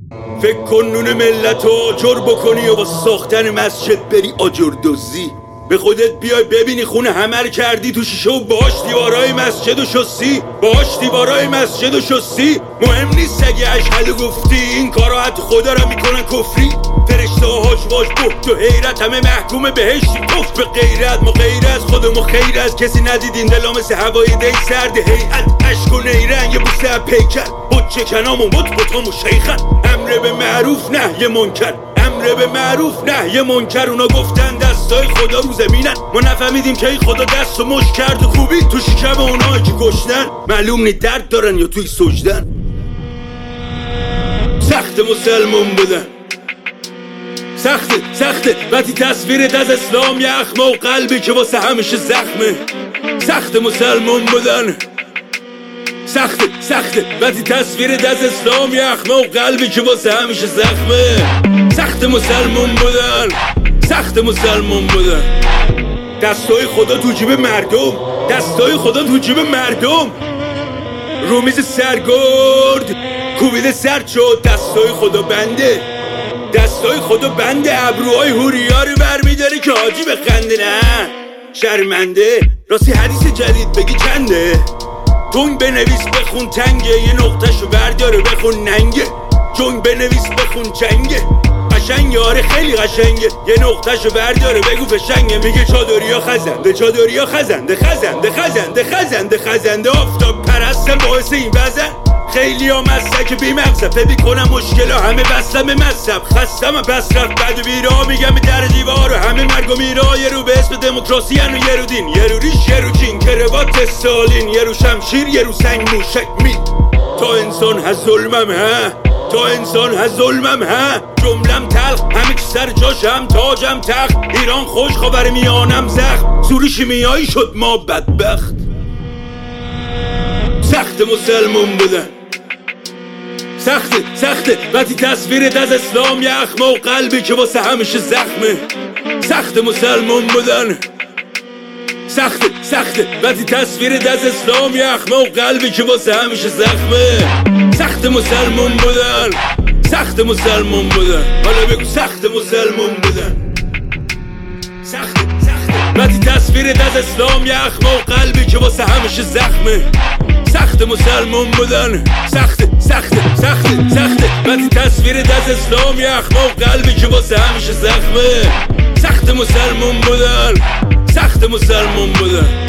فکر کن نون ملت رو آجر بکنی و با ساختن مسجد بری آجر دوزی. به خودت بیای ببینی خونه همه رو کردی تو شیشه و باش دیوارای مسجد و شستی. باش دیوارای مسجد و شستی. مهم نیست اگه اشهد گفتی، این کارا حتی خدا رو میکنن کفری. فرشته ها هاش واش بخت و حیرت، همه محکوم بهشتی کف به غیرت. ما غیر از خودمون خیر از کسی ندیدین، دلا مثل هوای دی سرد هیئت. عشق و نیرنگ یه بوسه از پیکر، بود چکنامون بود بطامون شیخن. امر به معروف نهی منکر، امر به معروف نهی منکر. اونا گفتن دستای خدا رو زمینن، ما نفهمیدیم که ای خدا دست و مش کرد و خوبی تو شکم اونایی که کشتن. معلوم نی درد دارن یا توی سجدن. سخت مسلمون بودن، سخته وقتی تصویرت از اسلام یه اخمه و قلبی که واسه همیشه زخمه. سخت مسلمون بودن، سخته وقتی تصویرت از اسلام یه اخمه و قلبی که واسه همیشه زخمه. سخت مسلمون بودن. دستای خدا تو جیب مردم، دستای خدا تو جیب مردم. رو میز سرگرد کوبیده سرد شد، دستای خدا بنده، دستای خدا بنده. ابروهای هوریا رو برمیداری که حاجی بخنده، نه شرمنده. راستی حدیث جدید بگی چنده؟ جنگ بنویس بخون تنگه، یه نقطه‌شو برداره بخون ننگه. جنگ بنویس بخون جنگه، قشنگه آره خیلی قشنگه. یه نقطه‌شو برداره بگو فشنگه. میگه چادریا خزنده، چادریا خزنده. آفتاب پرستم باعث این وزن. خیلی ها مستک بی مقصد فکر کنم مشکلا همه بستم مذهب. خستم پس رفت بد و بیرا، میگم به در دیوار و همه مرگ و میرا. یه رو به اسم دموکراسی هن و یه رو دین، یه رو ریش یه رو چین، کروات استالین، یه رو شمشیر یه رو سنگ موشک می. تا انسان هست ظلمم ها، تا انسان هست ظلمم ها. جملم تلخ همه چی سر جاشم، تاجم تخت. ایران خوش خبر میانم زخم، سوری شیمیایی شد ما بدبخت. سخت مسلمون بودن، سخته وقتی تصویرت از اسلام یه اخمه و قلبی که واسه همیشه زخمه. سخت مسلمون بودن، سخته وقتی تصویرت از اسلام یه اخمه و قلبی که واسه همیشه زخمه. سخت مسلمون بودن. حالا بگو سخت مسلمون بودن. سخته وقتی تصویرت از اسلام یه اخمه و قلبی که واسه همیشه زخمه. سخت مسلمون بودن، سخته وقتی تصویرت از اسلام یه اخمه و قلبی که واسه همیشه زخمه. سخت مسلمون بودن.